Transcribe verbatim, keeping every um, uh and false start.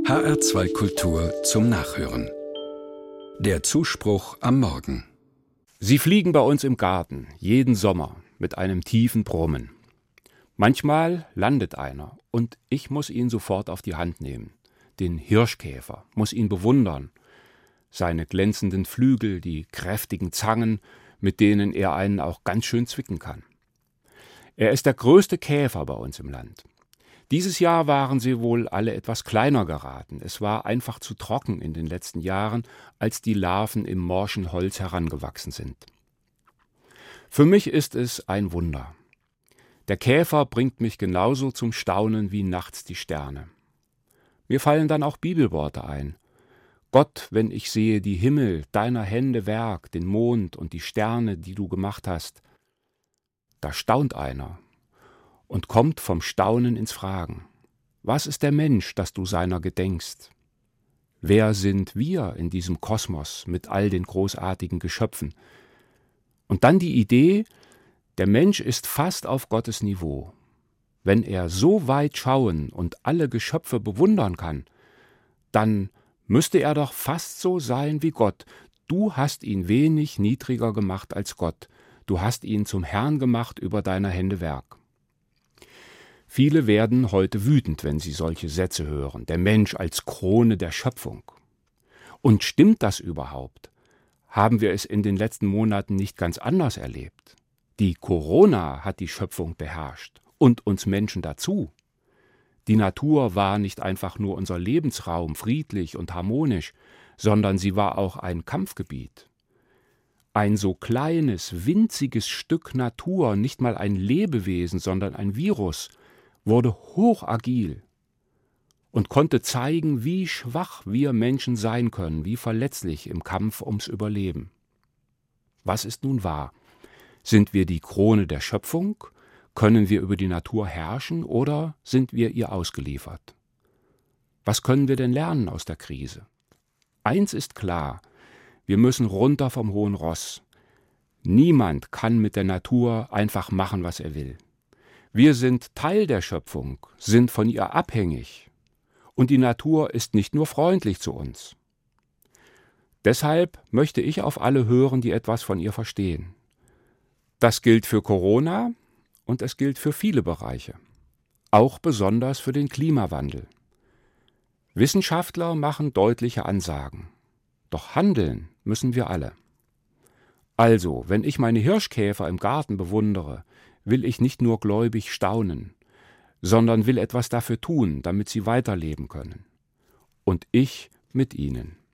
H R zwei Kultur zum Nachhören. Der Zuspruch am Morgen. Sie fliegen bei uns im Garten, jeden Sommer, mit einem tiefen Brummen. Manchmal landet einer und ich muss ihn sofort auf die Hand nehmen. Den Hirschkäfer, muss ihn bewundern. Seine glänzenden Flügel, die kräftigen Zangen, mit denen er einen auch ganz schön zwicken kann. Er ist der größte Käfer bei uns im Land. Dieses Jahr waren sie wohl alle etwas kleiner geraten. Es war einfach zu trocken in den letzten Jahren, als die Larven im morschen Holz herangewachsen sind. Für mich ist es ein Wunder. Der Käfer bringt mich genauso zum Staunen wie nachts die Sterne. Mir fallen dann auch Bibelworte ein. Gott, wenn ich sehe die Himmel, deiner Hände Werk, den Mond und die Sterne, die du gemacht hast, da staunt einer und kommt vom Staunen ins Fragen. Was ist der Mensch, dass du seiner gedenkst? Wer sind wir in diesem Kosmos mit all den großartigen Geschöpfen? Und dann die Idee, der Mensch ist fast auf Gottes Niveau. Wenn er so weit schauen und alle Geschöpfe bewundern kann, dann müsste er doch fast so sein wie Gott. Du hast ihn wenig niedriger gemacht als Gott. Du hast ihn zum Herrn gemacht über deiner Hände Werk. Viele werden heute wütend, wenn sie solche Sätze hören. Der Mensch als Krone der Schöpfung. Und stimmt das überhaupt? Haben wir es in den letzten Monaten nicht ganz anders erlebt? Die Corona hat die Schöpfung beherrscht und uns Menschen dazu. Die Natur war nicht einfach nur unser Lebensraum, friedlich und harmonisch, sondern sie war auch ein Kampfgebiet. Ein so kleines, winziges Stück Natur, nicht mal ein Lebewesen, sondern ein Virus, wurde hochagil und konnte zeigen, wie schwach wir Menschen sein können, wie verletzlich im Kampf ums Überleben. Was ist nun wahr? Sind wir die Krone der Schöpfung? Können wir über die Natur herrschen oder sind wir ihr ausgeliefert? Was können wir denn lernen aus der Krise? Eins ist klar, wir müssen runter vom hohen Ross. Niemand kann mit der Natur einfach machen, was er will. Wir sind Teil der Schöpfung, sind von ihr abhängig. Und die Natur ist nicht nur freundlich zu uns. Deshalb möchte ich auf alle hören, die etwas von ihr verstehen. Das gilt für Corona und es gilt für viele Bereiche. Auch besonders für den Klimawandel. Wissenschaftler machen deutliche Ansagen. Doch handeln müssen wir alle. Also, wenn ich meine Hirschkäfer im Garten bewundere, will ich nicht nur gläubig staunen, sondern will etwas dafür tun, damit sie weiterleben können. Und ich mit ihnen.